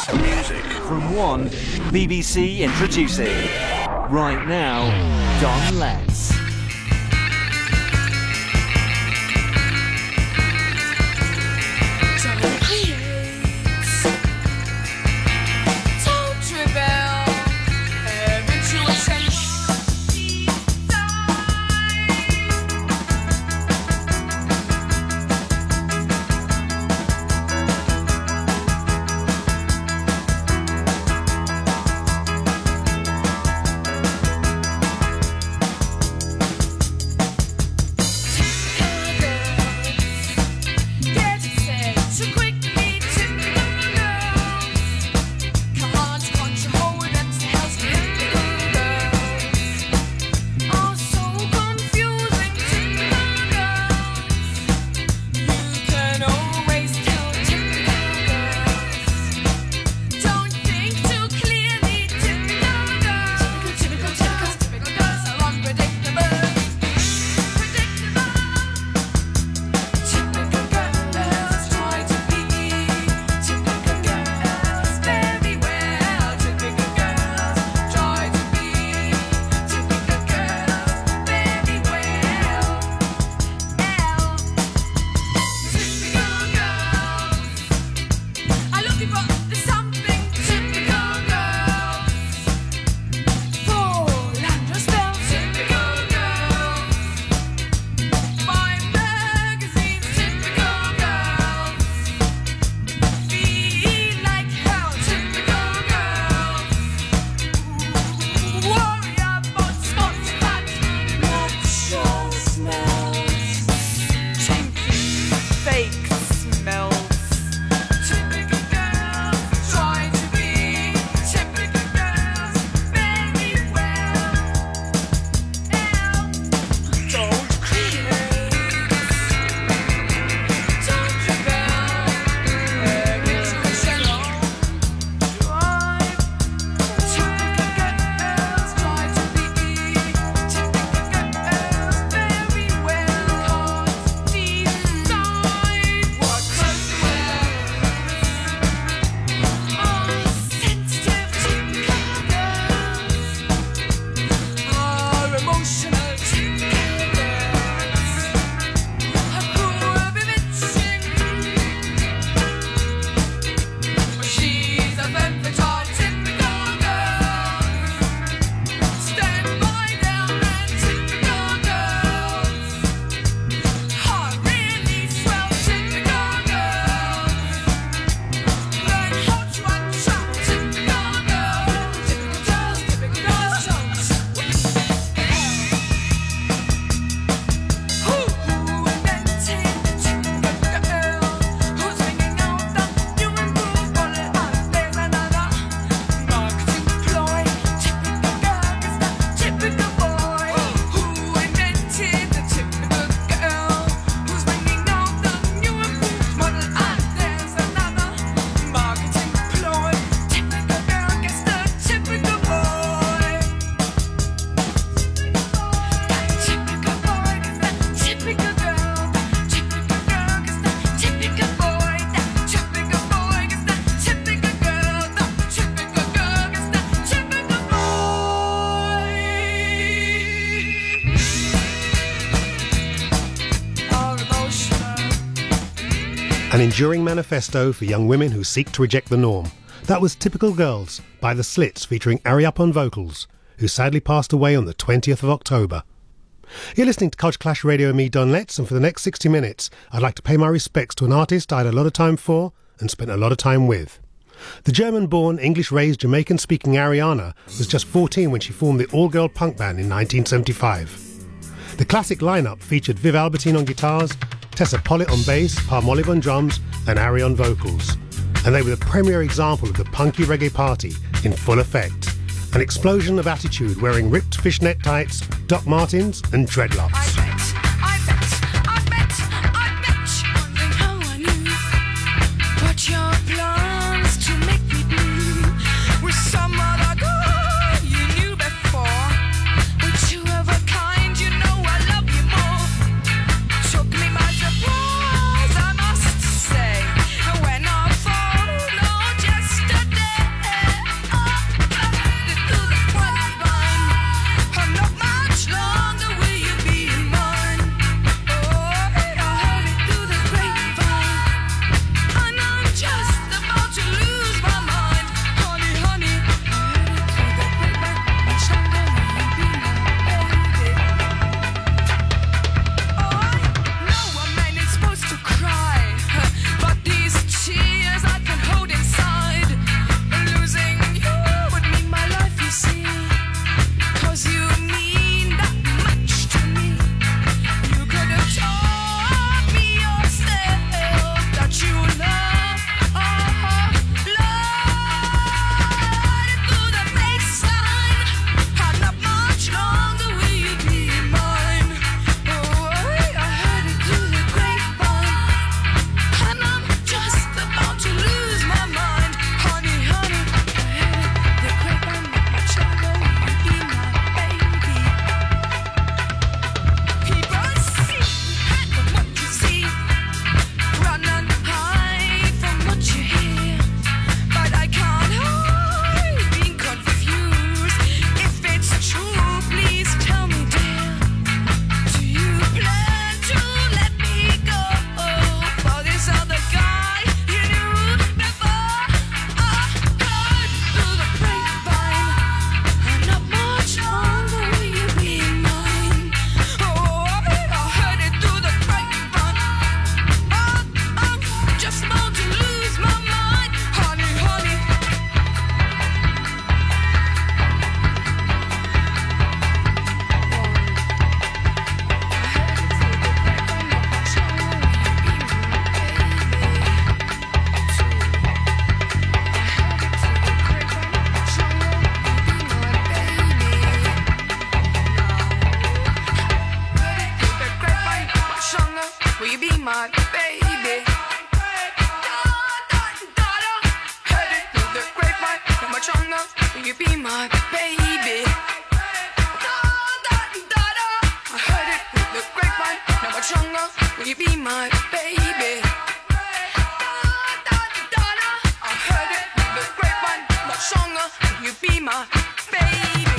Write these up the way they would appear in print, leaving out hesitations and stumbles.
Music from one BBC introducing. Right now, Don Letts. An enduring manifesto for young women who seek to reject the norm. That was Typical Girls by The Slits featuring Ari Up on vocals, who sadly passed away on the 20th of October. You're listening to Culture Clash Radio and me, Don Letts, and for the next 60 minutes, I'd like to pay my respects to an artist I had a lot of time for and spent a lot of time with. The German-born, English-raised, Jamaican-speaking Ariana was just 14 when she formed the all-girl punk band in 1975. The classic lineup featured Viv Albertine on guitars, Tessa Pollitt on bass, Palmolive on drums, and Ari on vocals. And they were the premier example of the punky reggae party in full effect. An explosion of attitude wearing ripped fishnet tights, Doc Martens, and dreadlocks. Yesterday my baby. I heard it with the grapevine. Now much longer will you be my baby? I heard it with the grapevine. Much longer will you be my baby?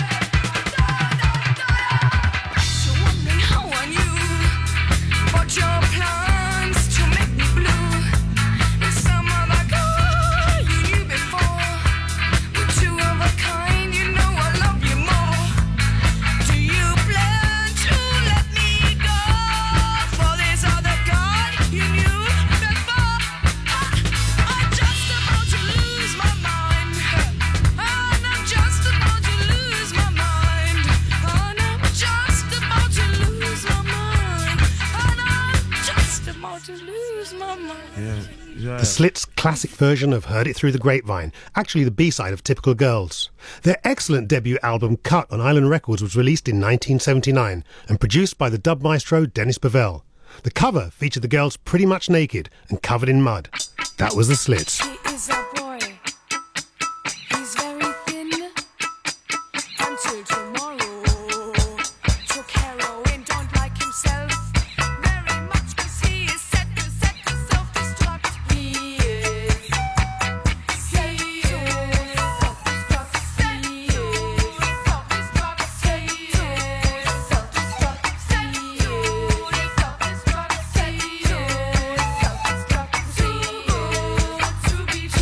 So wondering how I knew what your plans to make me blue. There's some other girl you knew before. We're two of a kind, you know I love you more. Do you plan to let me go for this other guy you knew before? I'm just about to lose my mind. And I'm just about to lose my mind. And I'm just about to lose my mind. And I'm just about to lose my mind. The Slits' classic version of Heard It Through the Grapevine, actually the B-side of Typical Girls. Their excellent debut album Cut on Island Records was released in 1979 and produced by the dub maestro Dennis Bovell. The cover featured the girls pretty much naked and covered in mud. That was the Slits. He is a boy. He's very thin. Until tomorrow. Took heroin, don't like himself very much 'cause he is set to self-destruct. He is set to self-destruct. He is self-destruct. He is self-destruct. He is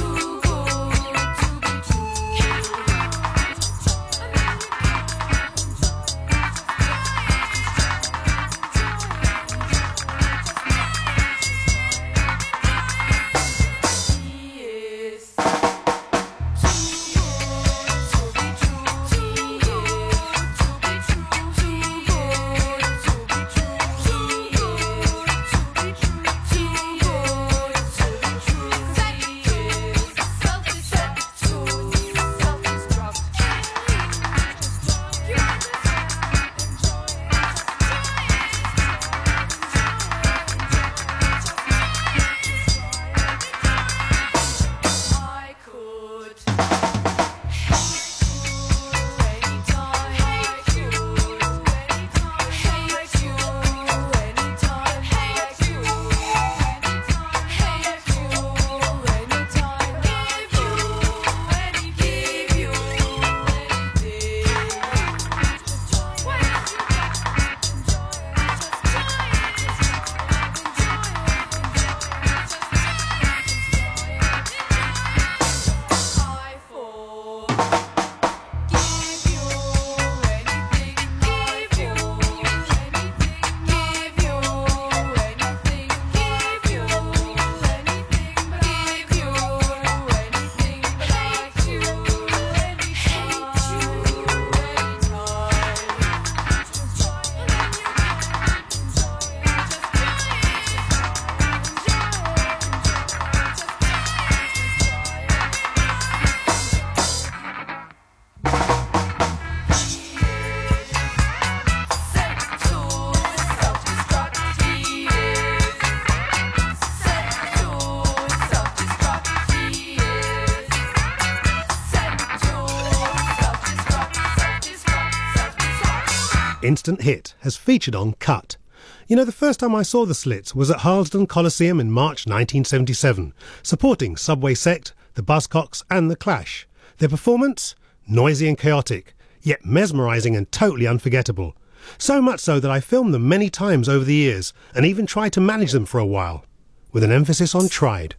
Instant Hit has featured on Cut. You know, the first time I saw the Slits was at Harlesden Coliseum in March 1977, supporting Subway Sect, the Buzzcocks and The Clash. Their performance? Noisy and chaotic, yet mesmerising and totally unforgettable. So much so that I filmed them many times over the years and even tried to manage them for a while, with an emphasis on tried.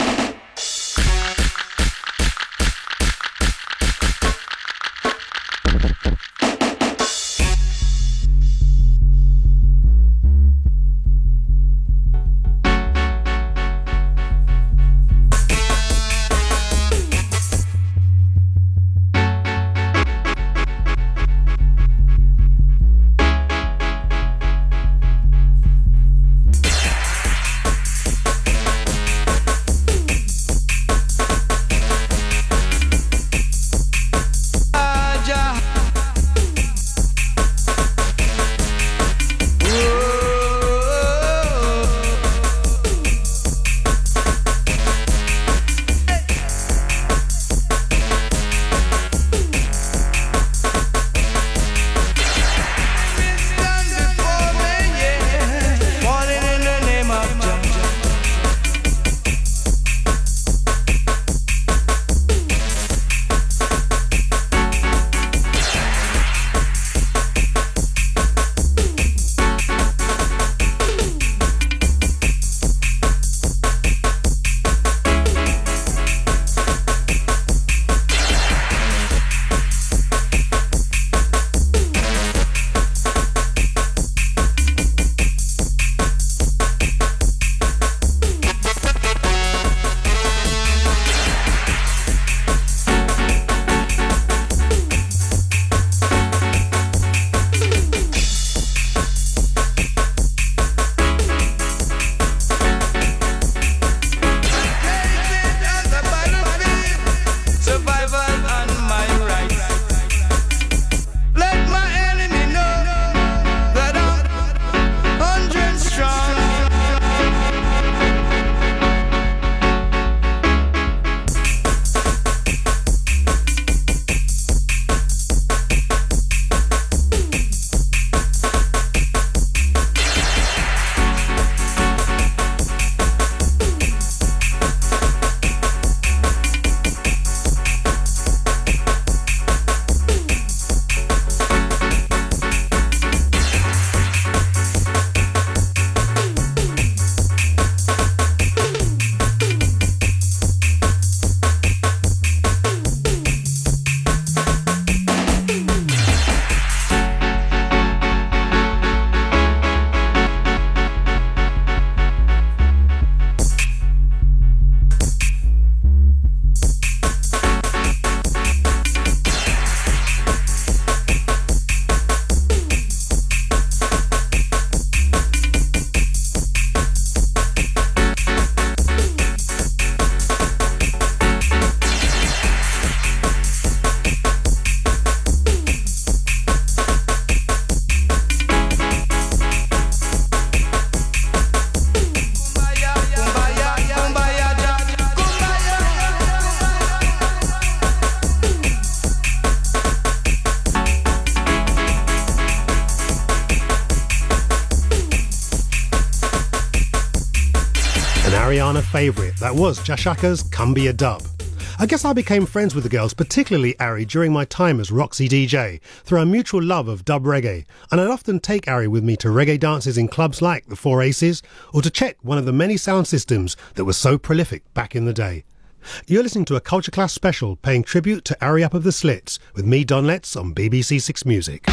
favourite. That was Jashaka's Cumbia Dub. I guess I became friends with the girls, particularly Ari, during my time as Roxy DJ, through our mutual love of dub reggae, and I'd often take Ari with me to reggae dances in clubs like the Four Aces, or to check one of the many sound systems that was so prolific back in the day. You're listening to a Culture Class special paying tribute to Ari Up of the Slits with me, Don Letts, on BBC Six Music.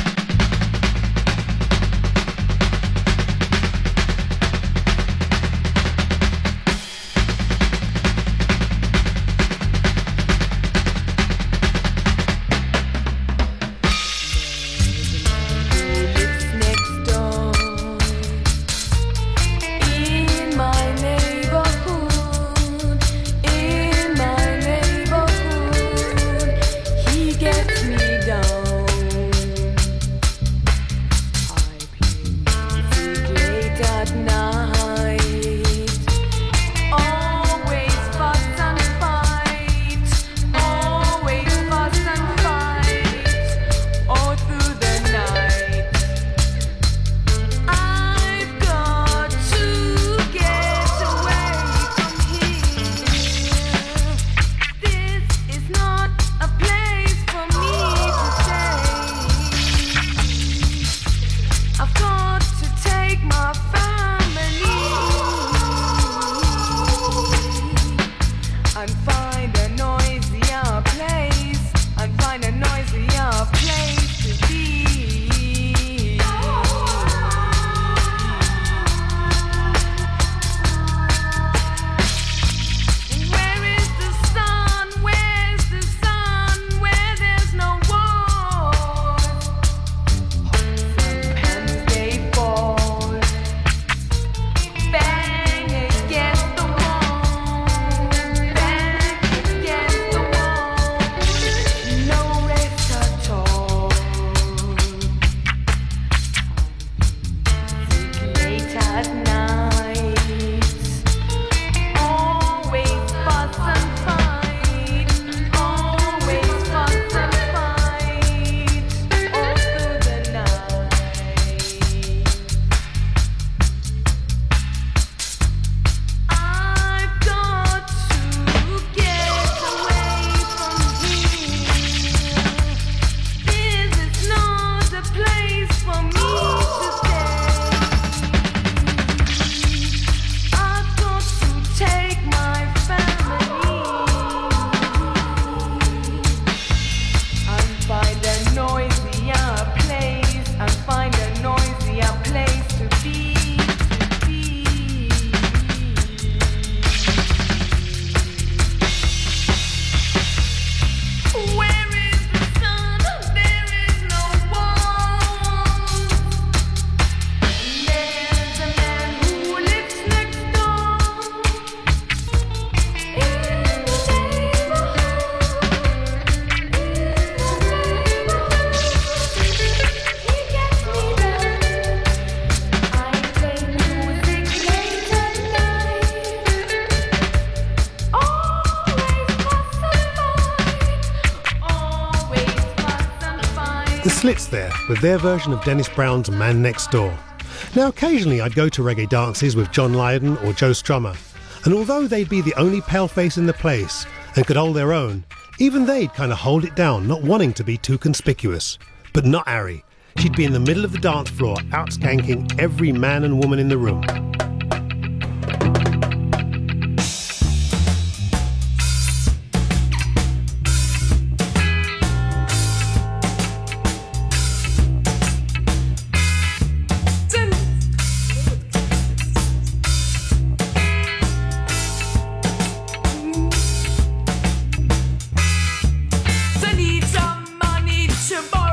The Slits there, with their version of Dennis Brown's Man Next Door. Now, occasionally I'd go to reggae dances with John Lydon or Joe Strummer, and although they'd be the only paleface in the place and could hold their own, even they'd kind of hold it down, not wanting to be too conspicuous. But not Ari. She'd be in the middle of the dance floor, out-skanking every man and woman in the room.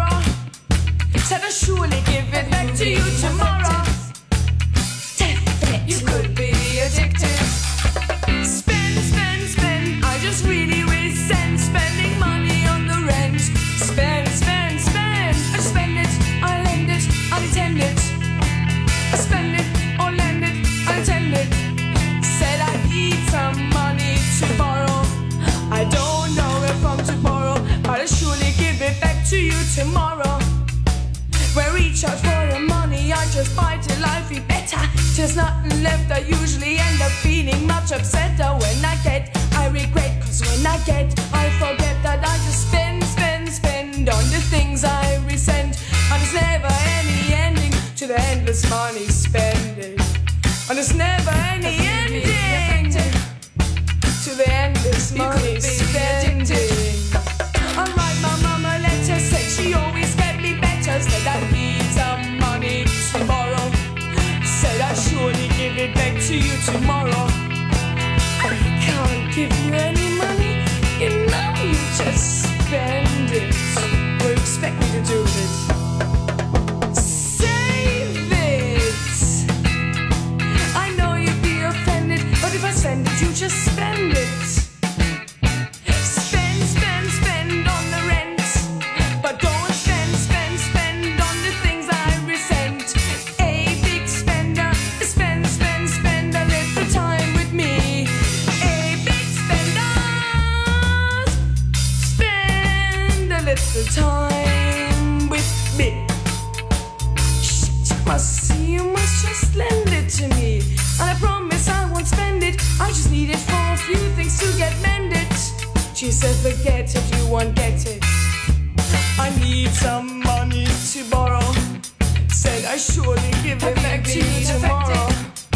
Surely give it back to you tomorrow. Definitely. there's nothing left, I usually end up feeling much upset. When I get, I regret, cause when I get, I forget that I just spend on the things I resent. And there's never any ending to the endless money spending. And there's never any ending to the endless money spending. I write my mama letters, said she always get me better. Said I need some money tomorrow. Said I surely give it back to you tomorrow. I can't give you any money, you know you just spend it. Or you expect me to do it. Save it. I know you'd be offended, but if I send it, you just spend it. Spend on the rent, but don't spend on the things I resent. A big spender, spend a little time with me. A big spender, spend a little time with me. You must just lend it to me, and I promise I won't spend it. I just need it for a few things to get mended. She said, forget it, you won't get it. I need some money to borrow. Said I surely give it back to you tomorrow.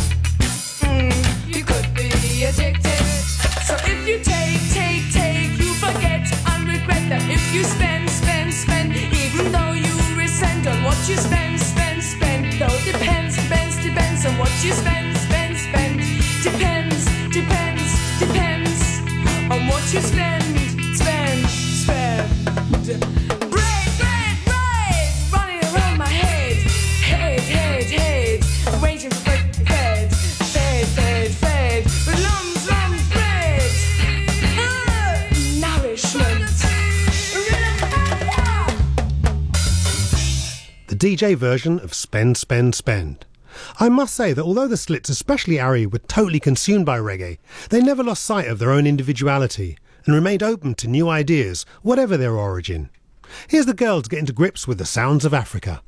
You could be addicted. So if you take, you forget and regret that if you spend, even though you resent on what you spend. Though depends on what you spend. Depends on what you spend. Bread, running around my head. Waiting for fed. Lumps, bread. Nourishment. The DJ version of Spend. I must say that although the Slits, especially Ari, were totally consumed by reggae, they never lost sight of their own individuality and remained open to new ideas, whatever their origin. Here's the girls getting to grips with the sounds of Africa.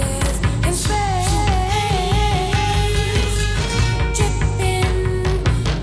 Rain pauses in space, dripping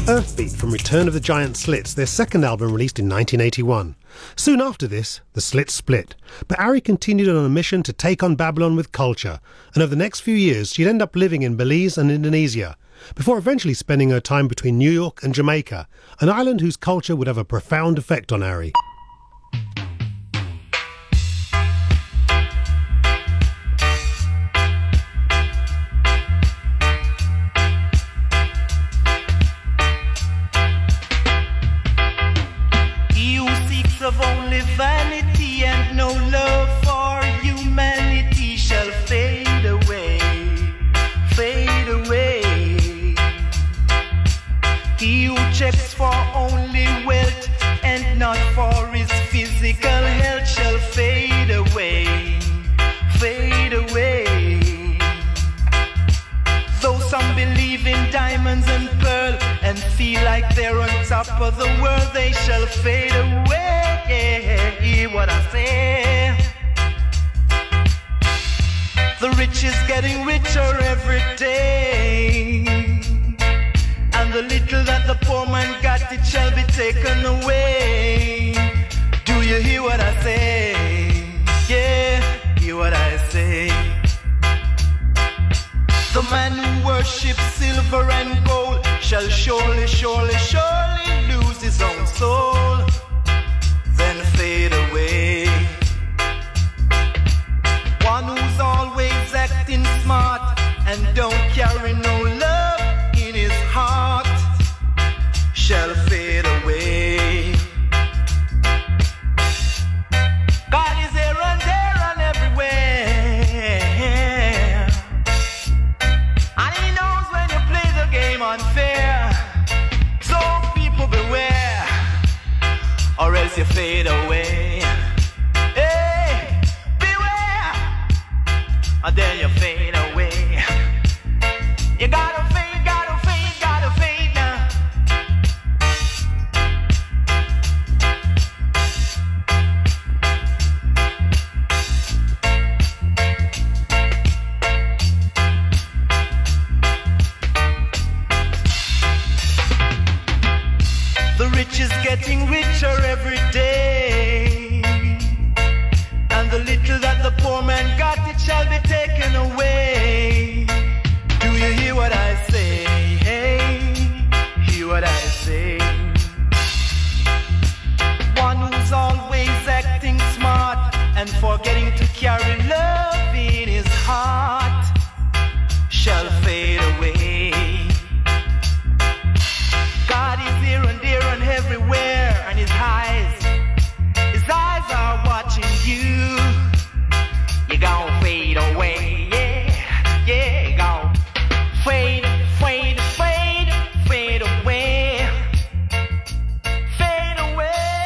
Earthbeat from Return of the Giant Slits, their second album released in 1981. Soon after this, the Slits split, but Ari continued on a mission to take on Babylon with culture, and over the next few years she'd end up living in Belize and Indonesia, before eventually spending her time between New York and Jamaica, an island whose culture would have a profound effect on Ari. Of only vanity and no love for humanity shall fade away, fade away. He who checks for only wealth and not for his physical health shall fade away, fade away. Though some believe in diamonds and pearl and feel like they're on top of the world, they shall fade away. Hear what I say. The rich is getting richer every day, and the little that the poor man got, it shall be taken away. Do you hear what I say? Yeah, hear what I say. The man who worships silver and gold shall surely, surely, surely lose his own soul, then fade away. One who's always acting smart and don't carry no love in his heart shall fade away. God is here and there and everywhere, and he knows when you play the game unfair. So people beware, or else you fade away. Hey, beware, and then you fade away. You gotta fade, gotta fade, gotta fade now. The rich is getting richer every day, and the little that the poor man got, it shall be taken away. Do you hear what I say? Hey, hear what I say. One who's always acting smart and forgetting to carry love in his heart shall fade away. God is here and there and everywhere, and his eyes are watching you. You gon' fade away, yeah, yeah, you gon' fade, fade, fade, fade away, fade away.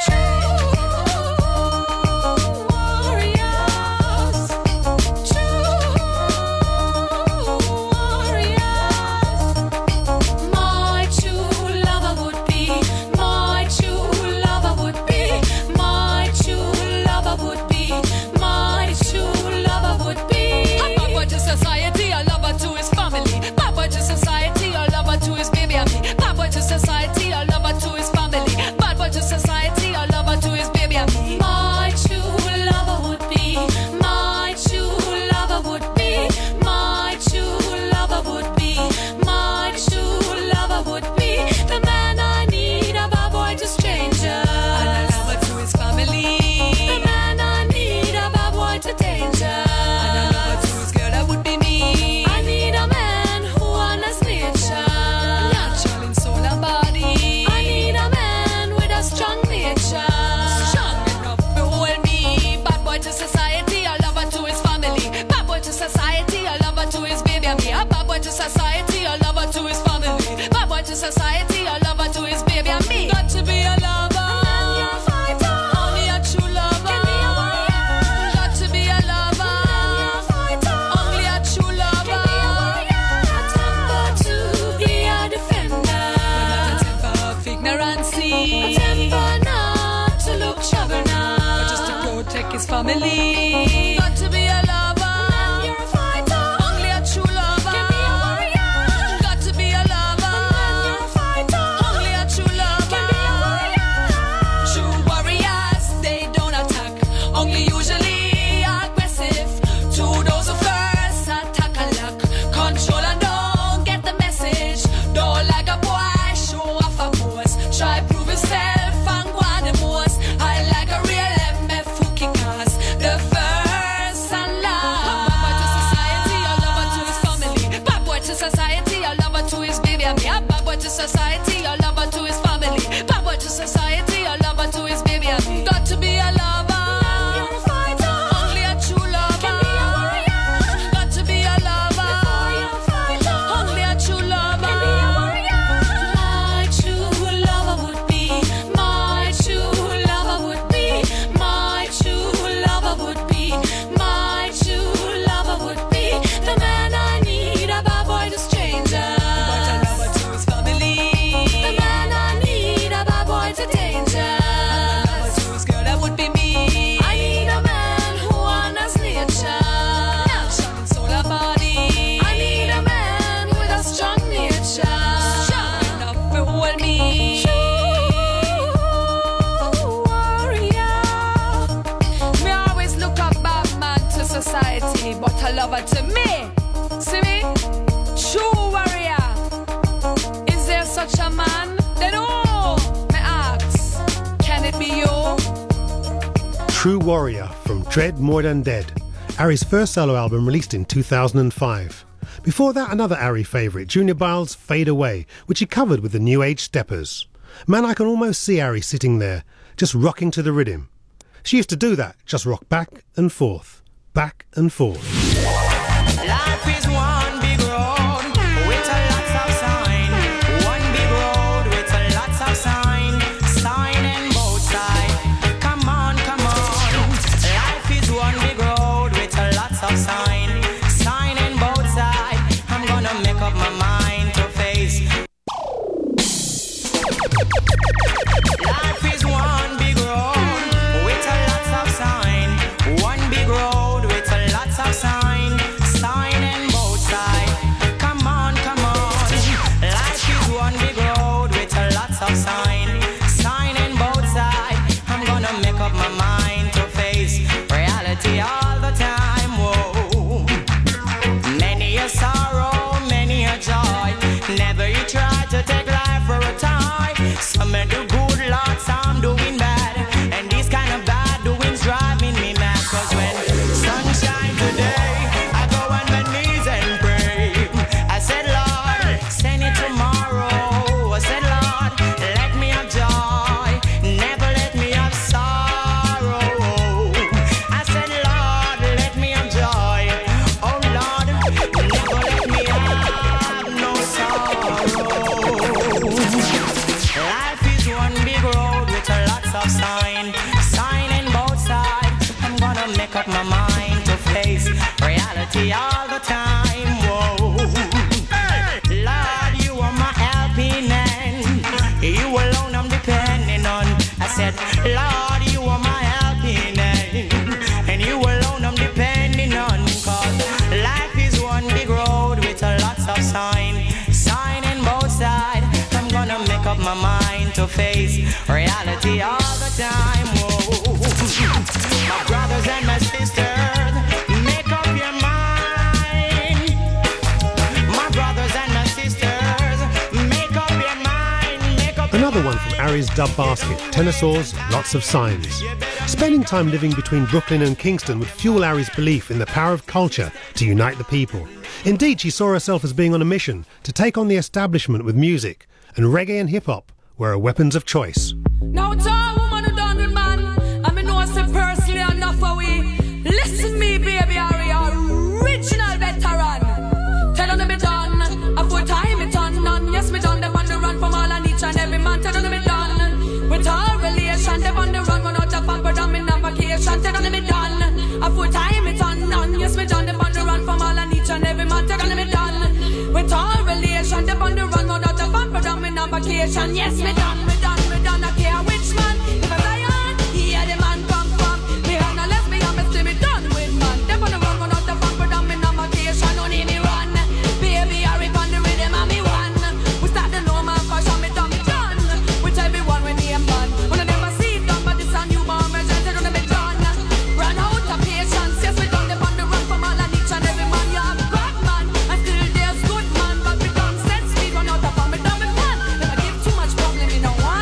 My true lover would be, my true lover would be, my true lover would be, my true lover would be. A papa to society, a lover to his family. Papa to society, a lover to his baby and me. Papa to society, a lover to his family. Papa to society, a lover to his baby and me. My true lover would be, my true lover would be, my true lover would be, my true lover would be. The man I need, a bad boy to stranger, and a lover to his family. The man I need, a bad boy to danger, and a lover to his girl, that would be me. I need a man who honors nature, natural in soul and body. I need a man with a strong nature, strong enough to hold me. Bad boy to society, a lover to his family. Bad boy to society, a lover to his baby and me. A bad boy to society, a lover to his family. Bad boy to society, a lover to his baby and me. Got to be a lover, and you're a fighter. Only a true lover can be a warrior. Got to be a lover, and you're a fighter. Only a true lover can be a warrior. A temper to be a defender, but not a temper of ignorancy. A temper not to look trouble now, but just to protect his family. Got to be a lover, and you're a fighter. Only a true lover can be a warrior. Got to be a lover, and you're a fighter. society, a lover to his family. Bad boy to society, a lover to his baby and me. Got to be a lover, only a true lover. Got to be a lover, only a true lover. My true lover would be, my true lover would be, my true lover would be, my true lover would be the man I need, a bad boy to stranger. But a lover to his family. The man I need, a bad boy to danger. A lover to his girl, that would be me. I need a man who honors nature, action and soul and body. I need a man with a strong nature, strong enough to hold me. True warrior. Me always look up bad man to society, but a lover to me. See me? True warrior. Is there such a man? Then oh, me ask, can it be you? True Warrior from Dread More Than Dead, Ari's first solo album released in 2005. Before that, another Ari favourite, Junior Byles' Fade Away, which he covered with the New Age Steppers. Man, I can almost see Ari sitting there, just rocking to the rhythm. She used to do that, just rock back and forth, back and forth. Life is one big road with a lots of sign. One big road with a lots of sign. Sign in both sides. Come on, come on. Life is one big road with a lots of sign. Sign in both sides. I'm gonna make up my mind to face. Life is one big road with a lots of sign. One big road with a lots of sign. Sign in both sides. Come on, come on. Life is one big road with a lots of sign. Sign in both sides. I'm gonna make up my mind to face reality all the time. Whoa. Many a sorrow, many a joy. Never you try to take life for a toy. Some may do good, Lord, some doing bad. And these kind of bad doings driving me mad. Cause when sunshine today, I go on my knees and pray. I said, Lord, send it tomorrow. I said, Lord, let me have joy. Never let me have sorrow. I said, Lord, let me have joy. Oh, Lord, never let me have no sorrow. Life is one big road with a lots of sign. Sign in both sides. I'm gonna make up my mind to face reality all the time. Whoa. Lord, you are my helping hand. You alone I'm depending on. I said, Lord, you are my helping hand. And you alone I'm depending on. Cause life is one big road with a lots of sign. Sign in both sides. I'm gonna make up my mind to face reality all the time. Whoa. My brothers and my sisters, make up your mind. My brothers and my sisters, make up your mind. Make up Another one from Ari's dub basket, Tenor Saw's Lots of Signs. Spending time living between Brooklyn and Kingston would fuel Ari's belief in the power of culture to unite the people. Indeed, she saw herself as being on a mission to take on the establishment with music, and reggae and hip-hop were her weapons of choice. Now it's all woman who done with man. I mean, no one say personally enough for we. Listen me, baby, Ari, original veteran. Tell them to be done. A full time it on none. Yes, me done. Them on the run from all and each and every man. Tell them to be done. With all relation, them on the run. When out Japan, but I'm in on vacation. Tell them to be done. A full time it on none. Yes, me done. Them on the run from all and each and every man. Tell them to be done. With all relation, them on the run. When out Japan, but I'm in on vacation. Yes, me done. Me done. Me done. I care which man. If I lie on, yeah, the man come from. Me hand a lesbian, me still me done with man. Them on the run. When out Japan, but I'm in on vacation. Don't need me run. Baby, I rip on the rhythm and me one. We start the no man fashion, me done, me done. With everyone we name man. When I never see it done, but this a new bomb, me just tell them me done. Run out of patience, yes, we done. Them on the run from all and each and every man. You have got man, and still there's good man. But we done set speed, run out of me done, me done. Never give too much problem, me no one.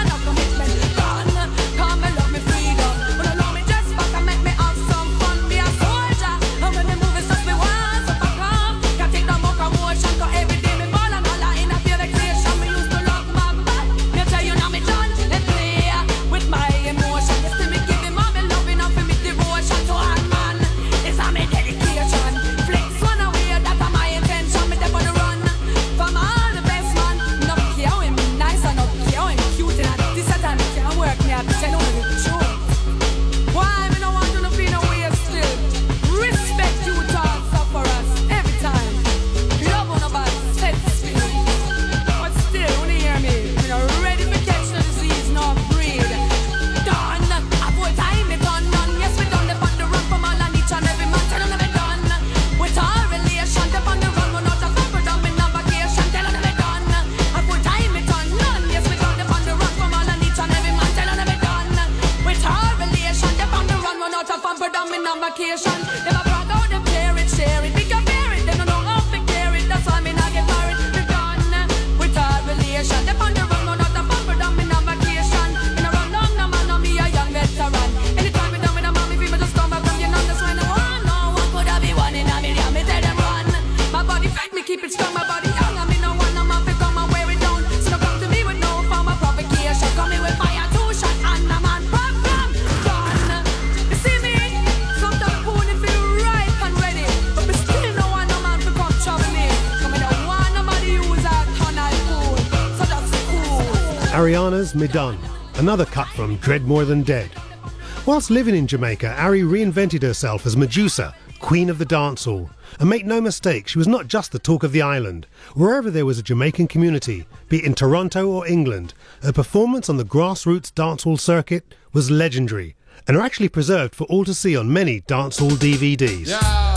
Ariana's Me Done, another cut from Dread More Than Dead. Whilst living in Jamaica, Ari reinvented herself as Medusa, queen of the dancehall. And make no mistake, she was not just the talk of the island. Wherever there was a Jamaican community, be it in Toronto or England, her performance on the grassroots dancehall circuit was legendary and are actually preserved for all to see on many dancehall DVDs.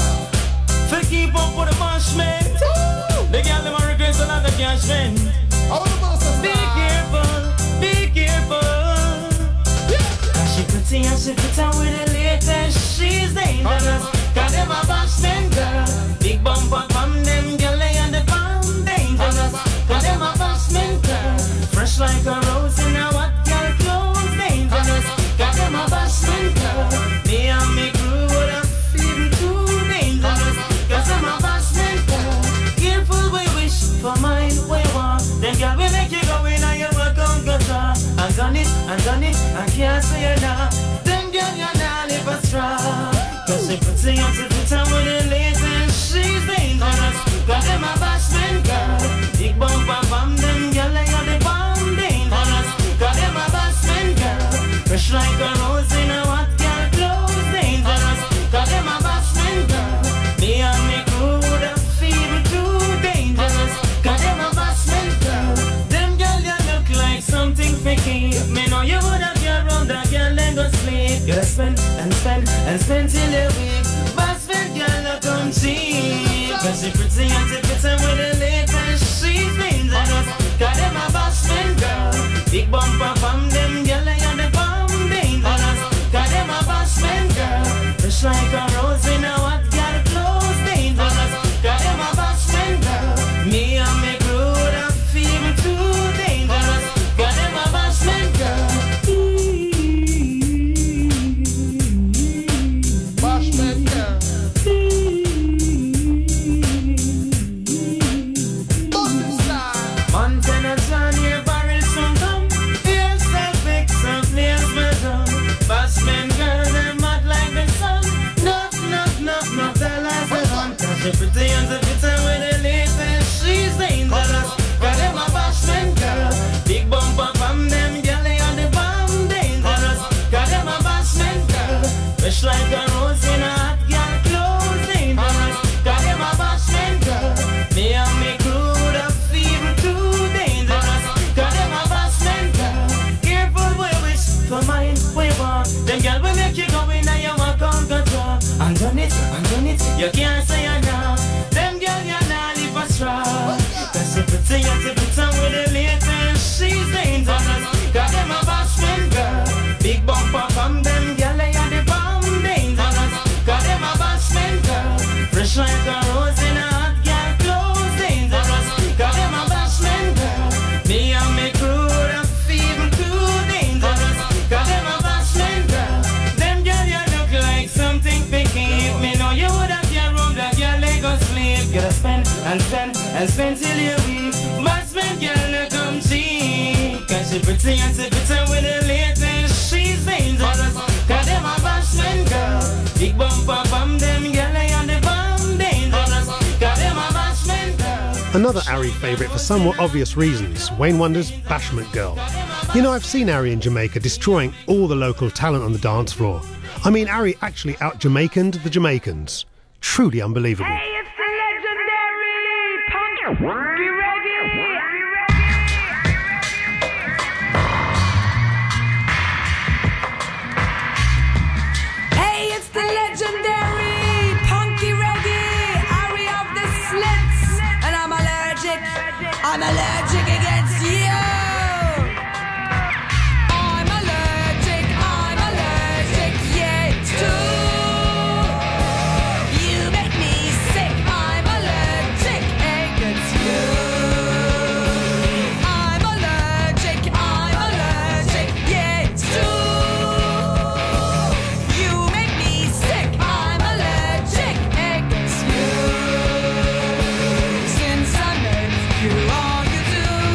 To keep up with the punishment, the girl them a regrets a lot of cash spend. Be careful, be careful. Cause she pretty and she fit out with the latest. She's dangerous, cause them a bashment girl. Big bumper from them girl, they on the bomb dangerous. Cause them a bashment girl. Fresh like a rose in a what girl clothes dangerous. Cause them a bashment girl. Me and me crew would have feel too dangerous. Cause them a bashment girl. Careful we wish for mine we want. Then girl we make you go in and you work on guitar. And done it, I can't say you now. Them girl you now live a straw. Cause she pretty and she fit on with the latest. She's dangerous. Cause them a bashment girl. Big bumper from them girl they are the bomb dangerous. Cause them a bashment girl. Fresh like a rose in a what girl clothes dangerous. Cause them a bashment girl. Me and me crew would have feel too dangerous. Cause them a bashment girl. Them girl you look like something fake. Me know you would have get round that girl and go sleep. You spend and spend and spend till you weak. Bashment girl you come cheap. Cause she pretty and she fit in with the latest. She's dangerous. Cause them a bashment girl. Big bumper from them girl they on the bomb dangerous. Cause them a bashment girl. Fresh like a rose in a what girl clothes dangerous. Cause them a bashment girl. Me and me crew that feel too dangerous. Cause them a bashment girl. Bashment girl. Bustin' style. Montana, Johnny, Barrel, soon come. Here's the fix and players well done. Bashment girl, them hot like the sun. Knock, tell us the run. Cause she pretty and she fit in with the latest. She's dangerous. Cause them a bashment girl. Big bumper from them girl, they on the bomb dangerous. Cause them a bashment girl. Fresh like a rose in a hot girl clothes dangerous. Cause them a bashment girl. Me and me crew that feel too dangerous. Cause them a bashment girl. Careful we wish for mine we want. Them girl will make you go in and you walk on control. And done it, you can't say you now. Them girl you now live a straw. Cause she pretty and she fit on with the latest. She's dangerous. Cause them a bashment girl. Big bumper from them girl they are the bomb dangerous. Cause them a bashment girl. Fresh like a rose in a hot girl clothes dangerous. Cause them a bashment girl. Me and me crew that feel too dangerous. Cause them a bashment girl. Them girl you look like something picky. Me know you would have your room that girl they go sleep. Gotta spend and spend and spend till you weak. Bashment girl no come cheap. Cause she pretty and she fit in with the latest. She's dangerous. Cause them a bashment girl. Big bumper from them girl they on the bomb dangerous. Cause them a bashment girl. Another Ari favourite for somewhat obvious reasons, Wayne Wonder's Bashment Girl. You know, I've seen Ari in Jamaica destroying all the local talent on the dance floor. I mean, Ari actually out-Jamaicaned the Jamaicans. Truly unbelievable. Hey, it's the legendary Punky Reggae. Hey, it's the legendary Punky Reggae, Ari of the Slits, and I'm allergic against you. I'm allergic, yeah, too. You make me sick, I'm allergic against you. I'm allergic, yeah, too. You make me sick, I'm allergic against you. Since I met you, all you do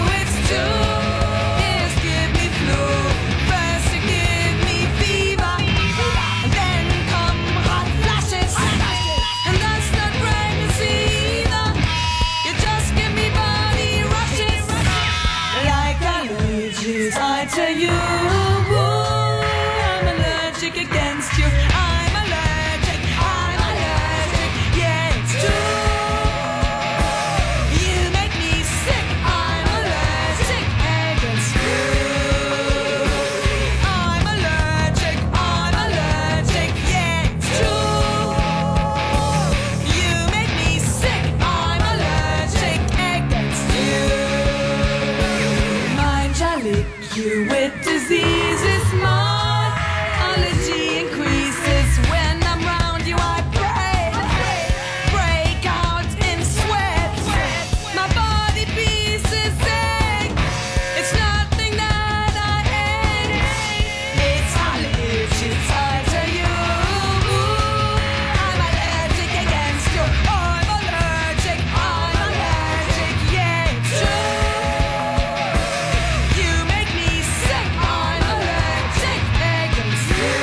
you with diseases. My allergy increases when I'm round you. I break out in sweat. My body pieces ache. It's nothing that I ate. It's allergies, I tell you. I'm allergic against you. I'm allergic. Yeah, it's true. You make me sick. I'm allergic against you.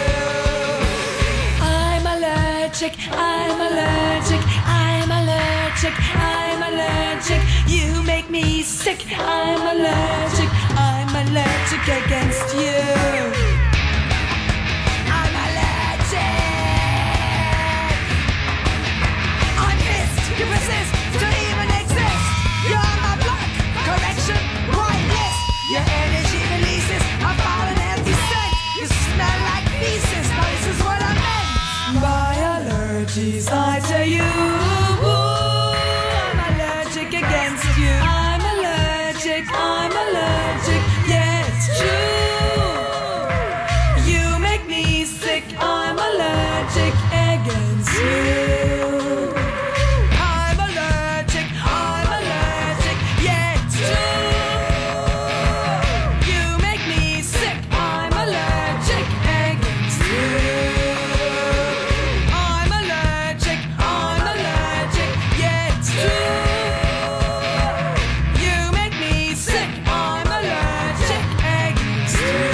I'm allergic. I'm allergic. I'm allergic. I'm allergic. You make me sick. I'm allergic. I'm allergic against you. I'm allergic. I'm pissed. You persist to even exist. You're my block. Correction. Right list. Your energy releases. I found an empty scent. You smell like feces. Now this is what I meant. By allergies, I tell you. I'm allergic against you. I'm allergic. I'm allergic. Yeah, it's true. You make me sick. I'm allergic against you. I'm allergic. I'm allergic. Yeah, it's true. You make me sick. I'm allergic against you. I'm allergic. I'm allergic. Yeah, it's true. You make me sick. I'm allergic against you.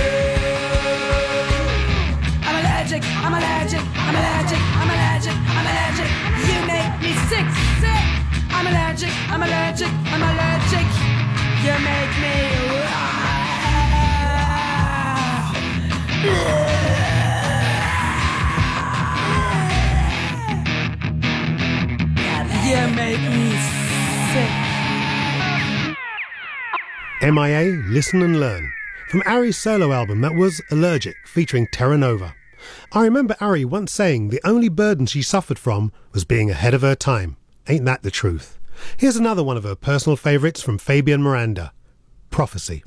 I'm allergic. I'm allergic. I'm allergic. I'm allergic. I'm allergic. You make me sick. Sick. I'm allergic. I'm allergic. I'm allergic. You make me. You make me sick. MIA, Listen and Learn, from Ari's solo album that was Allergic, featuring Terra Nova. I remember Ari once saying the only burden she suffered from was being ahead of her time. Ain't that the truth? Here's another one of her personal favourites from Fabian Miranda, Prophecy.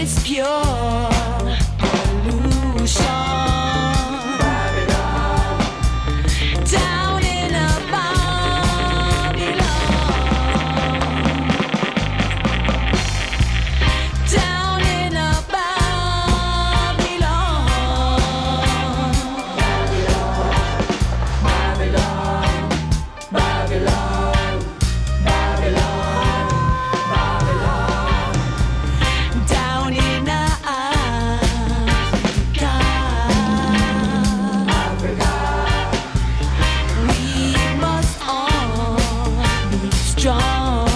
is pure pollution. Down in a Babylon. Down in a Babylon. Down in Africa, we must all be strong.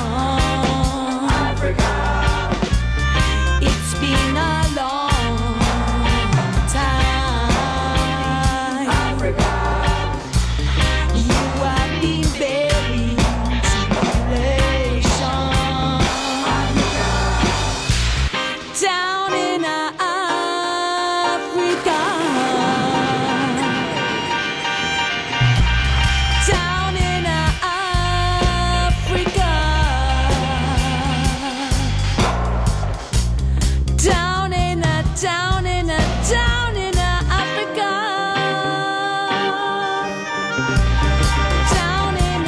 It's been a long time. You have been buried in tribulation. Down in Africa. Down in Africa. Down in Africa. Down in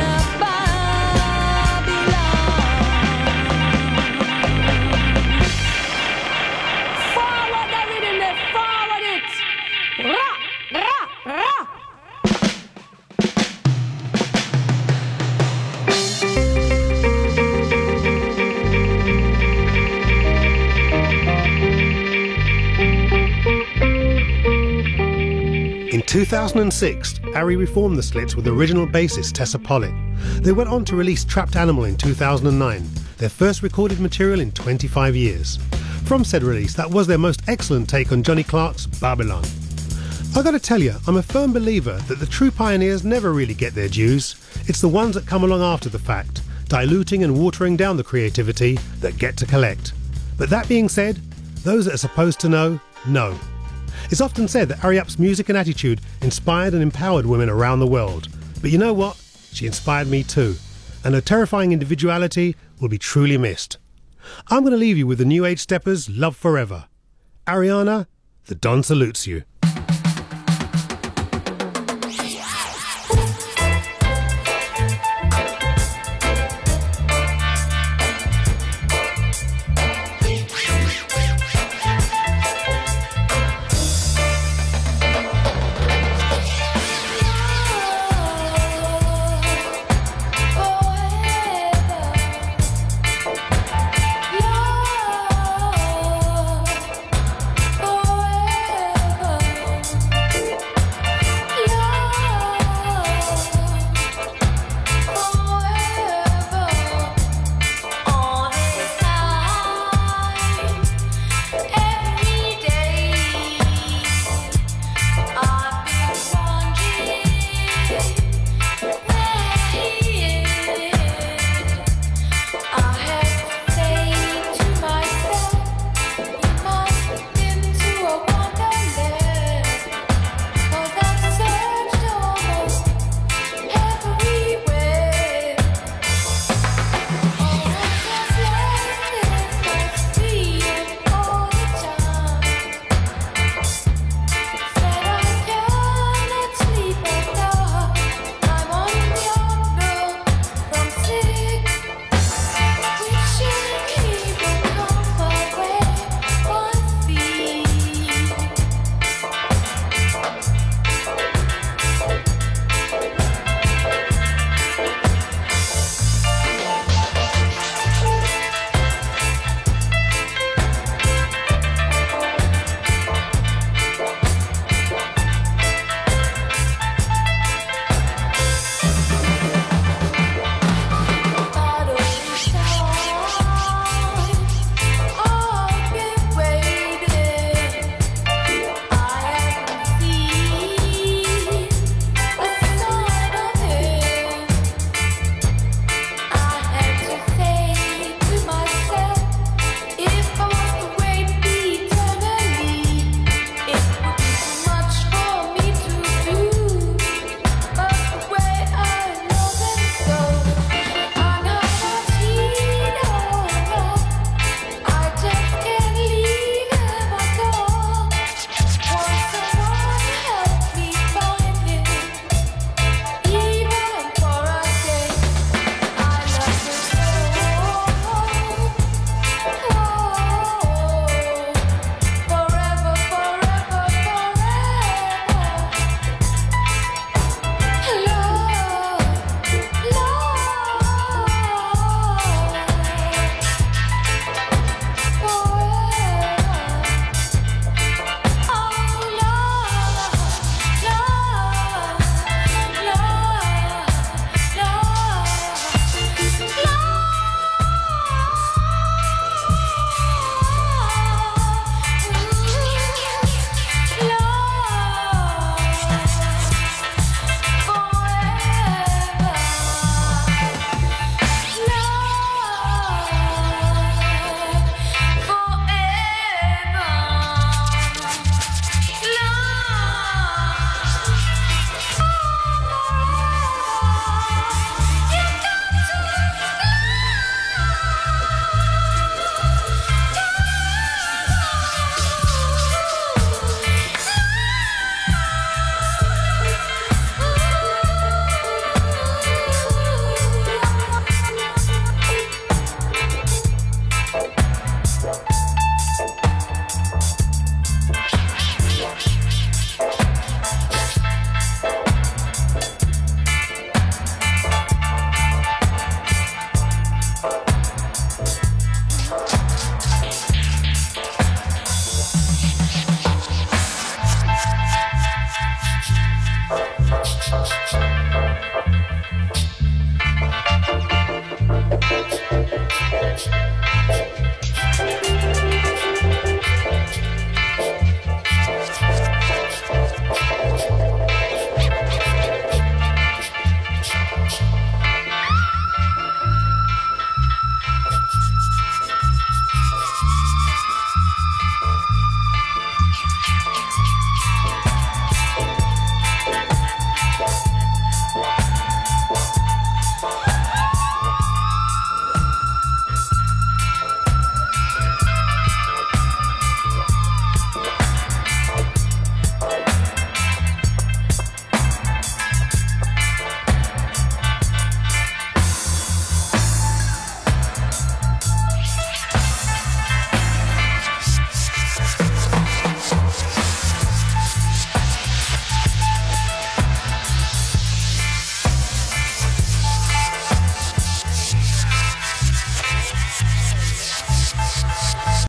Babylon. Forward the rhythm, they forward it. Ra, ra, ra. In 2006, Ari reformed the Slits with original bassist Tessa Pollitt. They went on to release Trapped Animal in 2009, their first recorded material in 25 years. From said release, that was their most excellent take on Johnny Clark's Babylon. I gotta tell you, I'm a firm believer that the true pioneers never really get their dues. It's the ones that come along after the fact, diluting and watering down the creativity, that get to collect. But that being said, those that are supposed to know. It's often said that Ari Up's music and attitude inspired and empowered women around the world. But you know what? She inspired me too. And her terrifying individuality will be truly missed. I'm going to leave you with the New Age Steppers' Love Forever. Ariana, the Don salutes you.